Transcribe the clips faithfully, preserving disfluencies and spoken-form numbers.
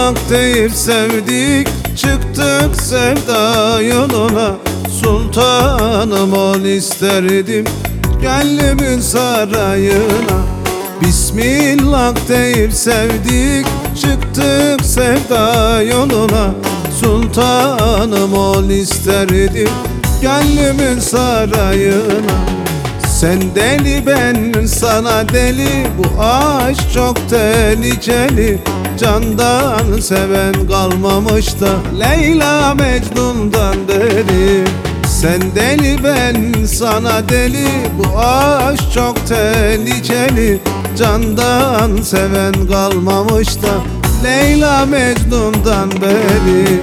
Bismillah deyip sevdik, çıktık sevda yoluna. Sultanım ol isterdim gönlümün sarayına. Bismillah deyip sevdik, çıktık sevda yoluna. Sultanım ol isterdim gönlümün sarayına. Sen deli ben sana deli, bu aşk çok tehlikeli. Candan seven kalmamış da Leyla Mecnun'dan deli. Sen deli ben sana deli, bu aşk çok tehlikeli. Candan seven kalmamış da Leyla Mecnun'dan beri.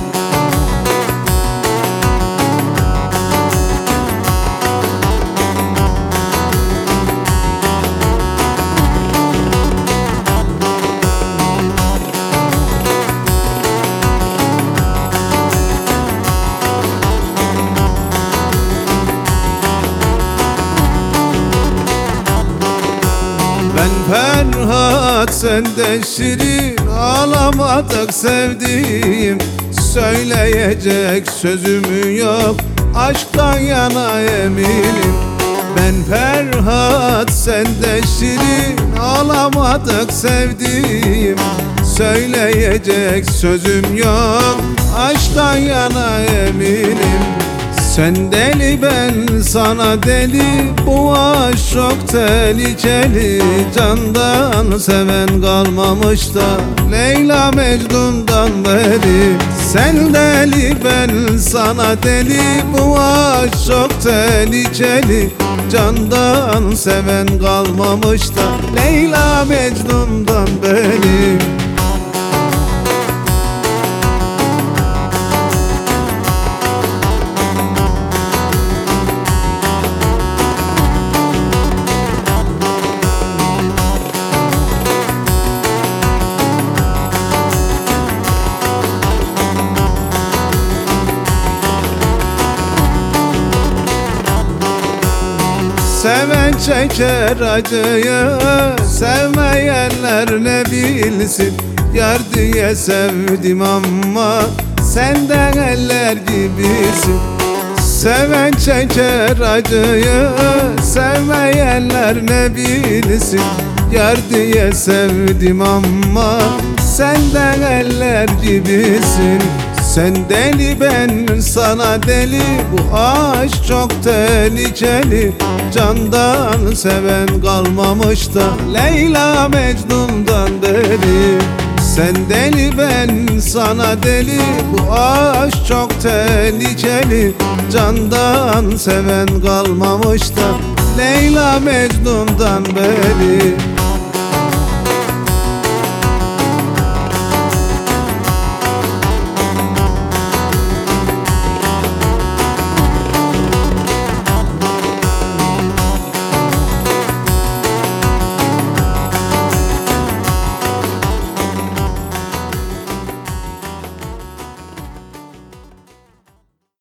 Ben Ferhat, sen de Şirin, ağlamadık sevdiğim. Söyleyecek sözüm yok, aşktan yana eminim. Ben Ferhat, sen de Şirin, ağlamadık sevdiğim. Söyleyecek sözüm yok, aşktan yana eminim. Sen deli ben sana deli, bu aşk çok tehlikeli. Candan seven kalmamış da Leyla Mecnun'dan beri. Sen deli ben sana deli, bu aşk çok tehlikeli. Candan seven kalmamış da Leyla Mecnun'dan beri. Seven çeker acıyı, sevmeyenler ne bilsin. Yar diye sevdim ama senden eller gibisin. Seven çeker acıyı, sevmeyenler ne bilsin. Yar diye sevdim ama senden eller gibisin. Sen deli ben sana deli, bu aşk çok tehlikeli. Candan seven kalmamış da Leyla Mecnun'dan deli. Sen deli ben sana deli, bu aşk çok tehlikeli. Candan seven kalmamış da Leyla Mecnun'dan beri.